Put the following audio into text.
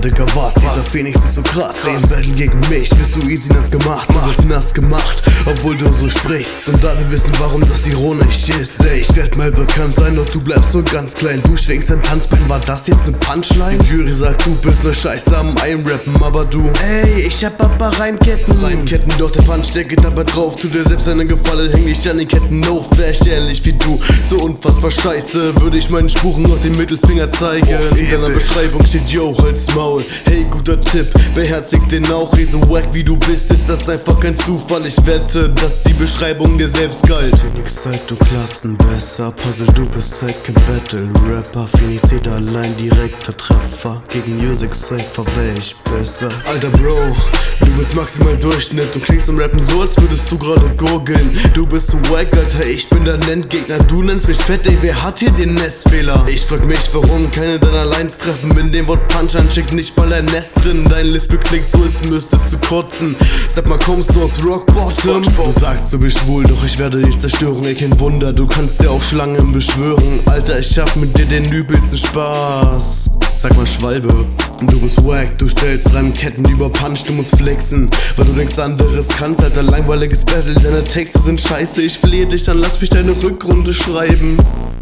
Digga, was? Dieser Phoenix ist so krass. Ey, im Battle gegen mich bist du easy nass gemacht. Du wirst nass gemacht, obwohl du so sprichst. Und alle wissen, warum das ironisch ist. Ey, ich werd mal bekannt sein, doch du bleibst so ganz klein. Du schwingst ein Tanzbein, war das jetzt ne Punchline? Die Jury sagt, du bist ne Scheiße am Einrappen, aber du, ey, ich hab aber Reimketten. Reimketten, doch der Punch, der geht aber drauf. Tu dir selbst einen Gefallen, häng dich an den Ketten hoch. Wär ich ehrlich wie du, so unfassbar scheiße, würde ich meinen Spuren noch den Mittelfinger zeigen. In deiner Beschreibung steht, yo, halt's Maul. Hey, guter Tipp, beherzig den auch. So wack wie du bist, ist das einfach kein Zufall. Ich wette, dass die Beschreibung dir selbst galt. Phoenix, Zeit, du Klassenbesser. Puzzle, du bist halt kein Battle-Rapper. Phoenix, jeder allein direkter Treffer. Gegen Music Safer wär ich besser. Alter Bro, du bist maximal Durchschnitt. Du klingst im Rappen so, als würdest du gerade gurgeln. Du bist so wack, Alter, ich bin dein Endgegner. Du nennst mich fett, ey, wer hat hier den Nestfehler? Ich frag mich, warum keine deiner Lines treffen. In dem Wort Punch anschickt nicht mal ein Nest drin. Dein Lispel klingt so, als müsstest du kotzen. Sag mal, kommst du aus Rock Bottom? Du sagst, du bist schwul, doch ich werde dich zerstören. Ey, kein Wunder, du kannst ja auch Schlangen beschwören. Alter, ich hab mit dir den übelsten Spaß. Sag mal Schwalbe, du bist wack, du stellst Reimketten über Punch, du musst flexen, weil du nichts anderes kannst, Alter, langweiliges Battle, deine Texte sind scheiße, ich flehe dich, dann lass mich deine Rückrunde schreiben.